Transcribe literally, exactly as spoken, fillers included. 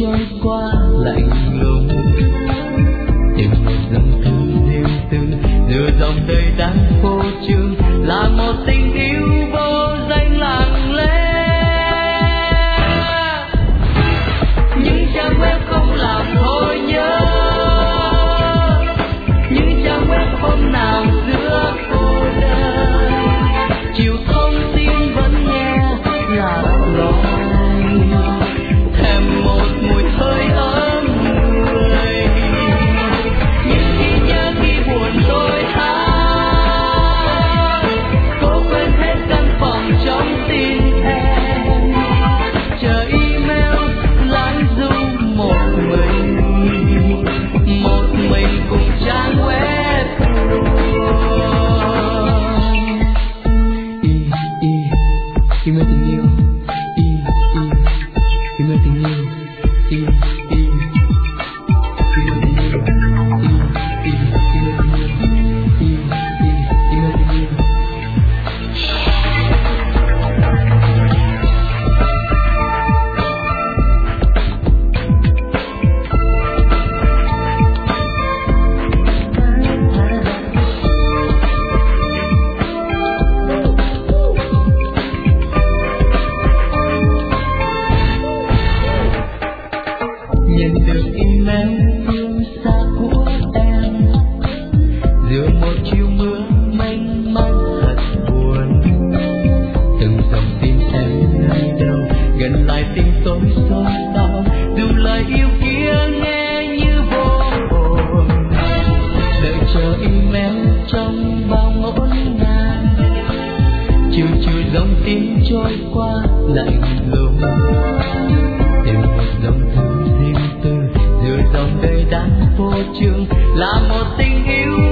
trôi qua lạnh lùng, tìm một dòng thư riêng tư giữa dòng đời đang phô trương là một tình yêu vô danh lặng lẽ. Những trang web không làm thôi nhớ, những trang web hôm nào giữa cô đơn, chiều thông tin vẫn nghe lạc loài, thèm một mùi hơi ấm người. Những khi nhớ khi buồn tôi hát, cố quên hết căn phòng trong tim em, chờ email lãng du một mình, một mình cùng trang web buồn. Y y email tình yêu, y y email tình yêu, y y email tình yêu, y y email tình yêu, y y email tình yêu. Nhận được email phương xa của em giữa một chiều mưa mênh mang thật buồn, từng dòng tin em nơi đâu gần lại tình tôi xôn xao, dù lời yêu kia nghe như vô hồn, đợi chờ email trong bao ngổn ngang, chiều chiều dòng tin trôi qua lạnh lùng, tìm một dòng thư riêng tư giữa dòng đời đang vô chương là một tình yêu